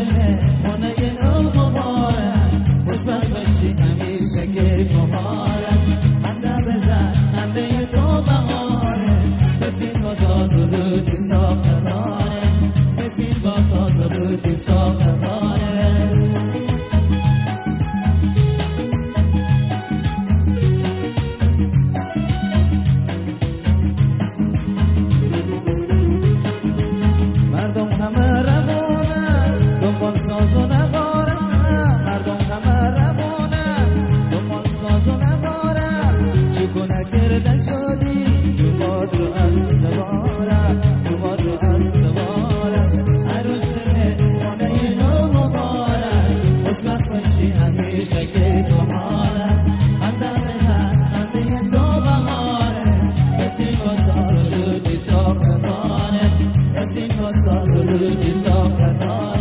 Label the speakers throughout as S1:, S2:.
S1: عروسه خونه نو مبارک خوشبخت باشی همیشه کیف و حالت خنده بزن خنده تو بهاره بسین با ساز و لوتی ساختاره بسین با ساز و لوتی ساختاره مردم همه روانه دنبال ساز و نواره مردم همه روانه دنبال ساز و نواره چکونه کرده شدی تو باد رو از سواره تو باد رو از سواره عروسه خونه نو مبارک خوشبخت باشی همیشه کیف و حالت خنده بزن خنده تو بهاره بسین با ساز و لوتی ساختاره بسین با ساز و لوتی ساختاره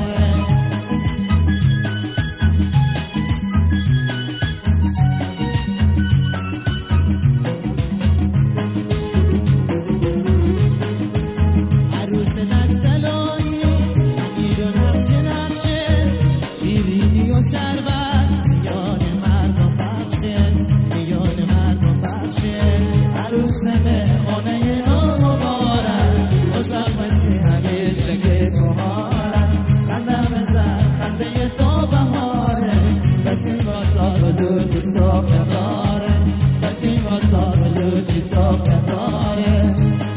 S1: عروس دستلایی امیر و نقش نقشه شیرینی و شربت میان مردم بخشه میان مردم بخشه عروس خونه نو مبارک خوشبخت باشی همیشه کیف و حالت خنده بزن خنده تو بهاره بسین با ساز و لوتی ساختاره بسین با ساز و لوتی ساختاره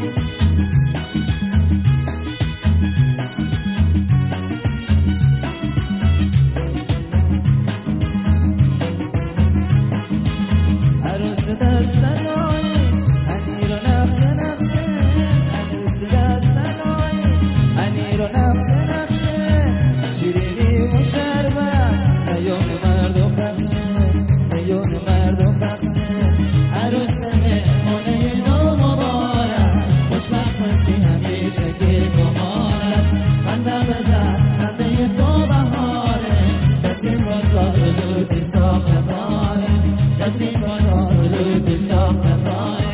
S1: عروس دستلایی امیر و نقش نقشه عروس دستلایی امیر و نقش نقشه شیرینی و شربت میان مردم بخشه میان مردم بخشه عروس خونه نو مبارک خوشبخت باشی همیشه کیف و حالت خنده بزن خنده تو بهاره بسین با ساز و لوتی ساختاره بسین با ساز و لوتی ساختاره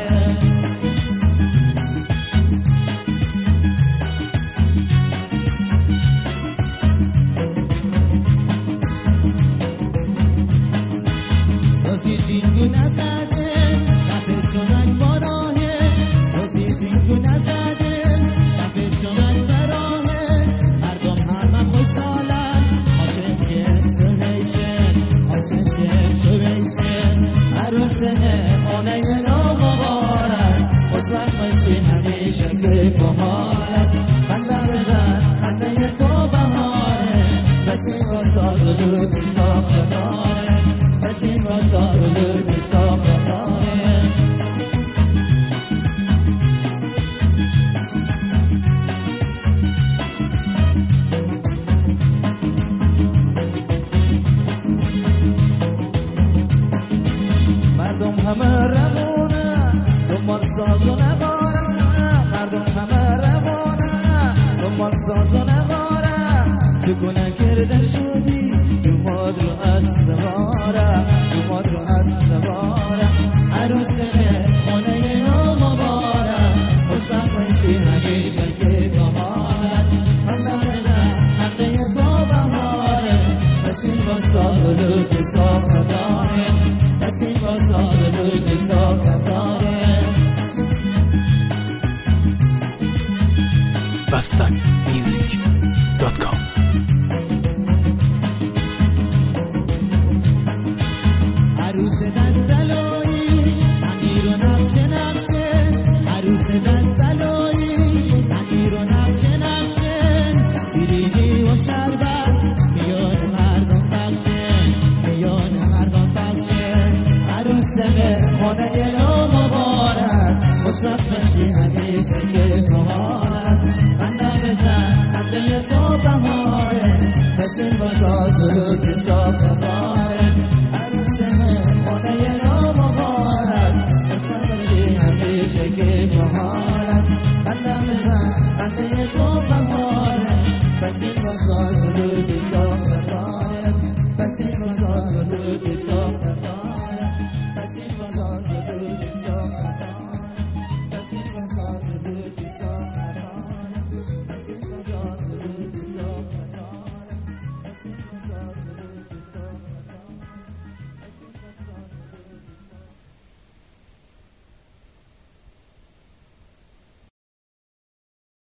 S1: سازی جینگو نزده سفید شدن باراهه سازی جینگو نزده سفید شدن براهه مردم همه خوشحالن عاشق شویشن عاشق شویشن عروس خونه نو مبارک خوشبخت باشی همیشه کیف و حالت خنده بزن خنده تو بهاره بسین با ساز و لوتی ساختاره بسین با ساز و لوتی ساختاره مردم همه روانه دنبال ساز و نواره مردم همه روانه دنبال ساز و نواره چگونه کردن شدی تو باد رو از سواره تو باد رو از سواره عروس خونه نو مبارک خوشبخت باشی همیشه کیف و حالت خنده بزن خنده تو بهاره بسین با ساز و لوتی ساختاره بسین با ساز و لوتی ساختاره
S2: bastakmusic.com
S1: عروس دستلایی امیر و نقش نقشه عروس دستلایی امیر و نقش نقشه شیرینی و شربت میان مردم بخشه میان مردم بخشه عروس خونه نو مبارک خوشبخت باشی همیشه کیف و حالت خنده بزن خنده تو بهاره بسین با ساز و لوتی ساختاره عروس خونه نو مبارک خوشبخت باشی همیشه کیف و حالت خنده بزن خنده تو بهاره بسین با ساز و لوتی